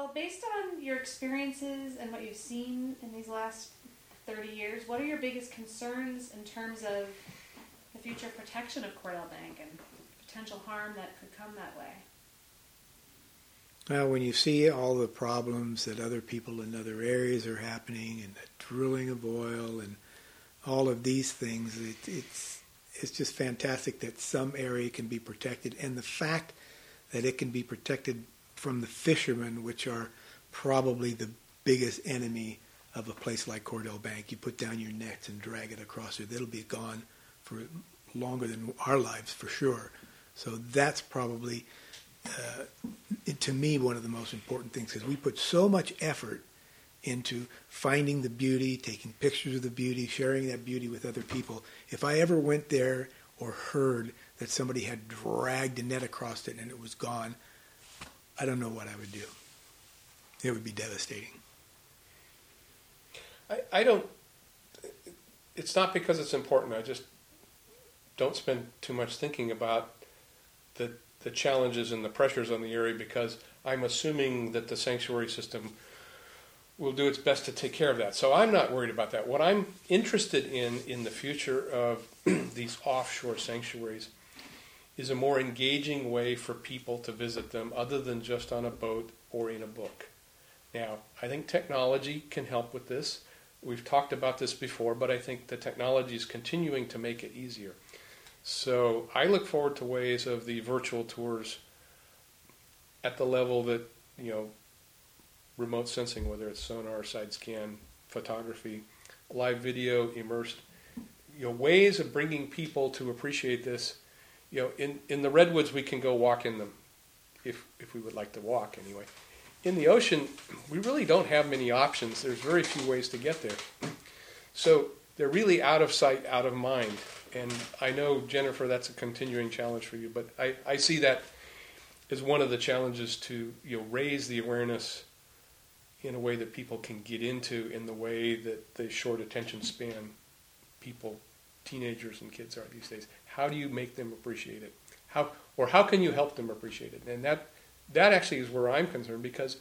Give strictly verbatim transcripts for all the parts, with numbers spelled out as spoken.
So based on your experiences and what you've seen in these last thirty years, what are your biggest concerns in terms of the future protection of Cordell Bank and potential harm that could come that way? Well, when you see all the problems that other people in other areas are happening, and the drilling of oil, and all of these things, it, it's it's just fantastic that some area can be protected, and the fact that it can be protected from the fishermen, which are probably the biggest enemy of a place like Cordell Bank. You put down your nets and drag it across it; it'll be gone for longer than our lives, for sure. So that's probably, uh, to me, one of the most important things, because we put so much effort into finding the beauty, taking pictures of the beauty, sharing that beauty with other people. If I ever went there or heard that somebody had dragged a net across it and it was gone, I don't know what I would do. It would be devastating. I, I don't, it's not because it's important. I just don't spend too much thinking about the the challenges and the pressures on the area, because I'm assuming that the sanctuary system will do its best to take care of that. So I'm not worried about that. What I'm interested in in the future of these offshore sanctuaries is a more engaging way for people to visit them other than just on a boat or in a book. Now, I think technology can help with this. We've talked about this before, but I think the technology is continuing to make it easier. So I look forward to ways of the virtual tours at the level that, you know, remote sensing, whether it's sonar, side scan, photography, live video, immersed, you know, ways of bringing people to appreciate this. You know, in, in the redwoods, we can go walk in them, if if we would like to walk anyway. In the ocean, we really don't have many options. There's very few ways to get there. So they're really out of sight, out of mind. And I know, Jennifer, that's a continuing challenge for you, but I, I see that as one of the challenges to, you know, raise the awareness in a way that people can get into, in the way that the short attention span people, teenagers and kids are these days. How do you make them appreciate it? How, or how can you help them appreciate it? And that that actually is where I'm concerned, because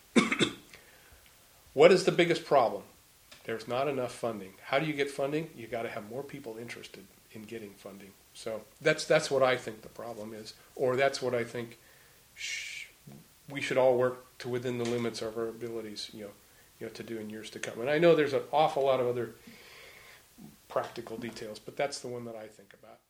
what is the biggest problem? There's not enough funding. How do you get funding? You got to have more people interested in getting funding. So that's that's what I think the problem is, or that's what I think sh- we should all work to within the limits of our abilities, you know, you know, to do in years to come. And I know there's an awful lot of other practical details, but that's the one that I think about.